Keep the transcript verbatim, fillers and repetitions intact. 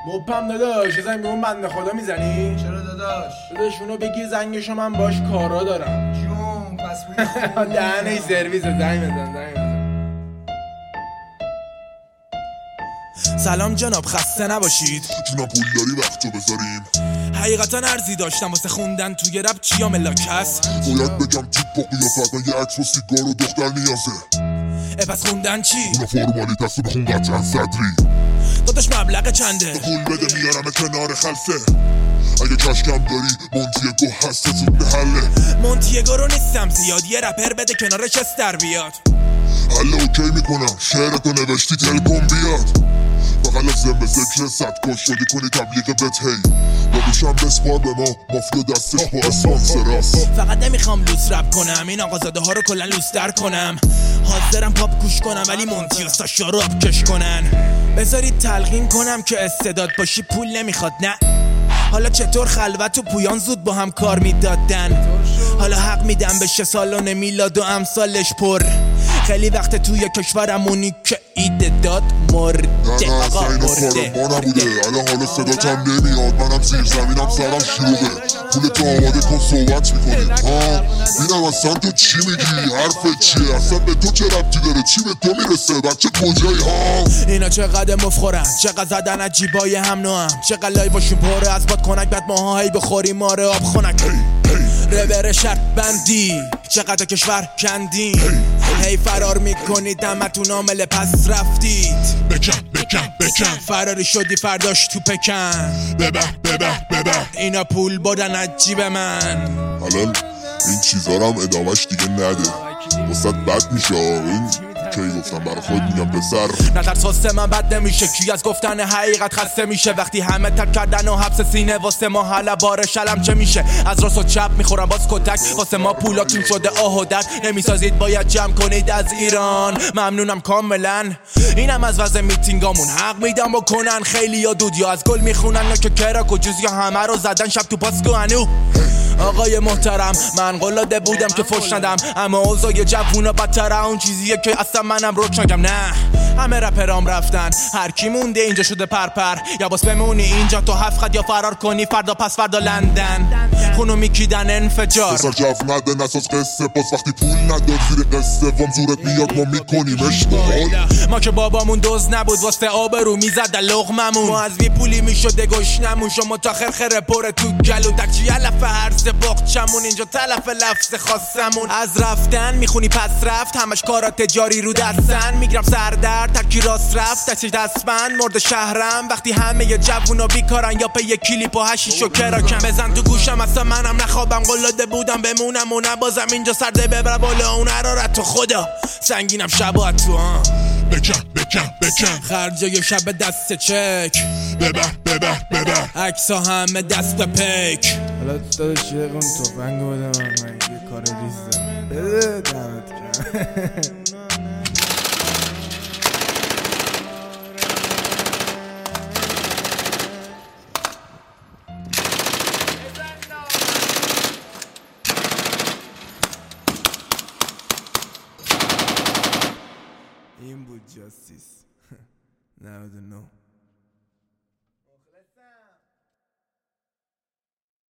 موپم داداش، زنگ به اون بنده خدا میزنی؟ چرا داداش؟ داداش اونو بگی زنگشو من باش کارا دارم. جون پس بودی دهنش سرویس، زنگ بزن زنگ بزن. سلام جناب، خسته نباشید. جونم پول داری وقتو بذاریم؟ حقیقتا ارزی داشتم واسه خوندن توی رپ، چیا ملاک هست؟ باید بگم تیپ با قیافت، من یه عکس و سیگار و دختر نیازه. اه پس خوندن چی؟ اونا فرمالیت هست و بخون قطعا صدری. داداش مبلغ چنده؟ پول بده میارم کنار خلفه. اگه کشکم داری مونتیگو هست زود به حله. مونتیگو رو نیستم زیاد، یه رپر بده کنارش استر بیاد. حله اوکی میکنم، شعرتو نوشتی تل کن بیاد. فقط لازم به ذکر صد کش شدی کنی تبلیغ بت هی. بابوشم بسپار به ما، مافیا دستش با اسپانسراست. فقط نمیخوام لوس رپ کنم، این آقازاده ها رو کلا لوس در کنم. حاضرم پاپ گوش کنم ولی مونتی و ساشا رو آب کش کنن. بذارید تلقین کنم که استعداد باشی پول نمیخواد، نه. حالا چطور خلوت و پویان زود با هم کار میدادن؟ حالا حق میدم بشه سالن میلاد و امثالش پر. خیلی وقت توی کشورمونی که ایده داد مرده. آقا مرده ما نبوده الان حالا صداتم نمیاد، منم زیر زمینم سرم شلوغه. پول تو آماده کن صحبت میکنیم ها. بینم اصلا تو چی میگی؟ حرفت چیه؟ اصلا به تو چه ربطی داره؟ چی به تو میرسه؟ بچه کجایی ها؟ اینا چقدر مفخورن، چقدر زدن از جیبای هم نوهم، چقدر لایوشون پره از باد کنک، بعد ماها هی بخوریم ماره آب خونک. ربر شرط بندی چقدر کشور کندین، هی فرار میکنید دمتون عامل پس رفتید. بکن بکن بکن فراری شدی فرداش تو پکن. ببه ببه ببه اینا پول بردن از جیب من. حالا این چیزا رو هم ادامش دیگه نده، واسه بد میشه. این کی گفتم برای خود میگم پسر نظر ساسته من بد نمیشه، کی از گفتن حقیقت خسته میشه؟ وقتی همه تک کردن و حبس سینه واسه ما حالا بار شلم چه میشه؟ از راست و چپ میخورم باز کتک، واسه ما پولاتون شده آه و درد. نمیسازید باید جمع کنید از ایران، ممنونم کاملا. اینم از وضع میتینگامون، حق میدم و کنن. خیلی یا دود یا از گل میخونن که کراک و جز یا همه رو زدن شب تو پاسکو هنو. آقای محترم من قلاده بودم که فش ندم، اما اوضاع جوونا بدتره اون چیزیه که اصلا منم روک نگم. نه همه رپرام رفتن، هر کی مونده اینجا شده پرپر. یا باس بمونی اینجا تو هفت خط یا فرار کنی فردا پس فردا لندن. خونو میکیدن انفجار بسر جو نده نساز قصه، باز وقتی پول نداد زیر قصه وام زورت میاد ما میکنیمش باحال. ما که بابامون دوز نبود واسه آبرو میزد لقممون، ما از بی پولی میشده گشنمون. شما تا خرخره پره تو گلو تکچی علف هرز بخچمون، اینجا تلف لفظ خاصمون. از رفتن میخونی پس رفت، همش کارا تجاری رو دستن. میگرم سردر ترکی راست رفت دستی دستمند مرد شهرم. وقتی همه ی جوونا بیکارن یا پی کلیپ و هشیش و کراکم. بزن تو گوشم اصلا منم نخوابم، قلاده بودم بمونم و نبازم. اینجا سرده ببر بالا اون حرارت تو خدا سنگینم شبا تو ها. بکن بکن بکن خرجای شب دست چک، ببه ببه ببه عکسا همه دست به پیک. حالا داداش یه قم توفنگو بده من، من یه کار ریز دارم. بده دمت گرم. این بود جاستیس. نود و نه